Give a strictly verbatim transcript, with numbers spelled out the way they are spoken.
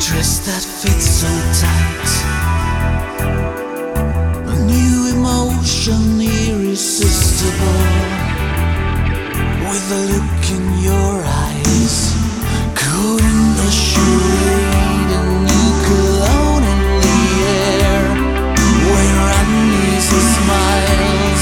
dress that fits so tight, a new emotion irresistible, with a look in your